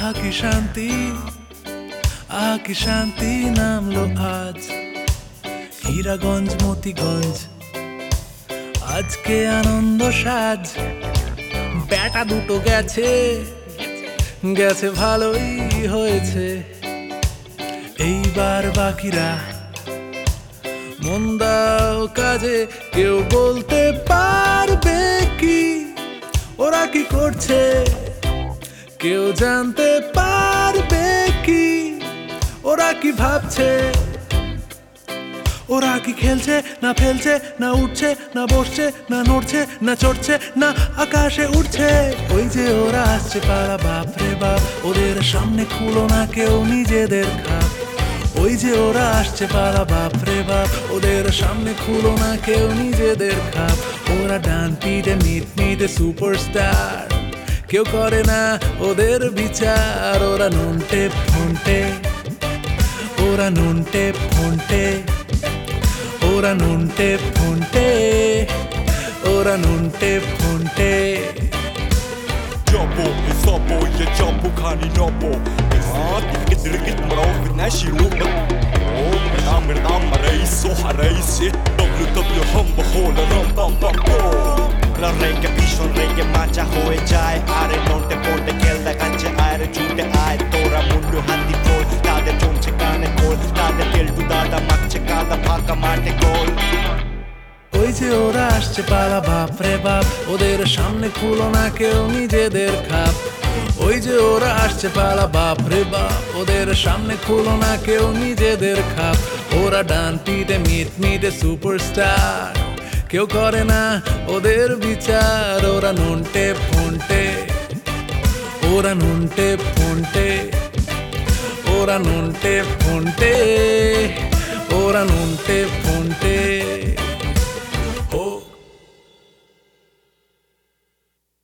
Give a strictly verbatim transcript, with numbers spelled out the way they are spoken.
আহা কি শান্তি, আহা কি শান্তি নামলো আজ হীরাগঞ্জ মতিগঞ্জ, আজকে আনন্দ সাজ। বেটা দুটো গেছে গেছে ভালোই হয়েছে, এইবার বাকিরা মন দাও কাজে। কেউ বলতে পারবে কি ওরা কি করছে, কেউ জানতে পারবে কি ওরা কি ভাবছে। ওরা কি খেলছে না ফেলছে, না উঠছে না বসছে, না নড়ছে না চড়ছে, না আকাশে উঠছে। ওই যে ওরা আসছে পালা, বাপরে বাপ, ওদের সামনে খুলো না কেউ নিজেদের খাপ। ওই যে ওরা আসছে পালা, বাপরে বাপ, ওদের সামনে খুলো না কেউ নিজেদের খাপ। ওরা ডান পিঠে মিট মিটে সুপারস্টার, কেউ করে না ওদের বিচার। ওরা নুনটে ফোনটে, ওরা নুনটে ফোনটে, ওরা নুনটে ফোনটে, ওরা নুনটে ফোনটে। Jumbo, it's up, boy, you jumbo, kani nobo. Ah, ticket, ticket, bro, with Nashi Luke. Oh, I'm an amarais, so haraisi. W W humbo, hold a rum, bum, bum, bum. La reggae, pishon, reggae, macha, hoe, jai. Are, nonte, ponte, kelda, kanche, are, jute, aye, tora, mundu, handi, kol. Tade, jomche, kane, kol. Tade, keldu, dada, makche, kada, phaka, mate, kol. ওই যে ওরা আসছে পালা, বাপরে বাপ, ওদের সামনে খুলো না কেউ নিজেদের খাপ। ওই যে ওরা আসছে পালা, বাপরে বাপ, ওদের সামনে খুলো না কেউ নিজেদের খাপ। ওরা ডান পিঠে মিট মিটে সুপারস্টার, কেউ করে না ওদের বিচার। ওরা নুনটে ফোনটে, ওরা নুনটে ফোনটে, ওরা নুনটে ফোনটে, ওরা নুনটে ফোনটে।